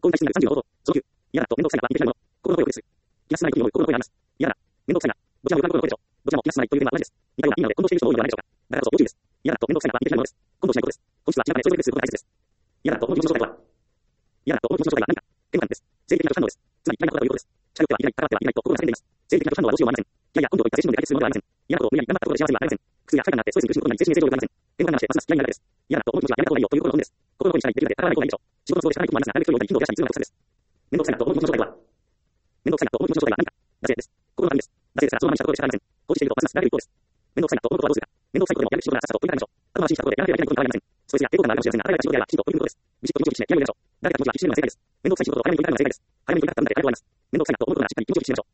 こう対してなる30の方法。その9。嫌だと、めんどくさいなは似てないもの。心の声をです。気が進まないというのを心の声があります。嫌だ。めんどくさいな。どちらも心の声でしょう。どちらも気が進まないという点は同じです。似たような意味なので、混同している人も多いのではないでしょうか。だからこそ要注意です。嫌だと、めんどくさいなは似てないものです。混同しないことです。本質は違うため、それぞれですることが大切です。嫌だと、この気持ちの状態とは。嫌だと、この気持ちの状態は何か。嫌悪感です。生理的な反応です。つまり、嫌いなことだということです。近寄ってはいけない、関わってはいけないと心が叫んでいます。生理的な反応はどうしようもありません。嫌や根性といった精神論で解決するものではありません。嫌なことを無理やり頑張ったことで幸せにはなりません。苦痛や不快になってストレスに苦しむことになり精神衛生上良くありません。電話がなしてますます嫌いなだけです。嫌だと、この気持ちはやめた方がいいよという心の本です。心の声にしたりできるので関わらない方がいいでしょう。仕事の都合で仕方ないこともありますが、なるべく距離を置いたり頻度を増やしたりするのがコツです。めんどくさいなと、この気持ちの状態とは。めんどくさいなと、この気持ちの状態は何か。惰性です。心の波です。惰性ですが、そのままにしたところで仕方ありません。放置しているとますます慣れる一方です。めんどくさいなと、このことはどうするか。めんどくさいことでもやるべき仕事ならさっさと取り掛かりましょう。後回しにしたところでやらなければいけないことに変わりません。ストレスや抵抗感があるかもしれません。ストレスが抵抗感があるかもしれませんが、あらゆる仕事ではきちんと取り組むことです。ビシッと一日にやりましょう。誰か気持ちは必死でも正解です。めんどくさい仕事を早めに取り掛かるのが正解です。早めに取り掛かったのであれと思います。めんどくさいなと思うことならしっかり気持ちを引き締めましょう。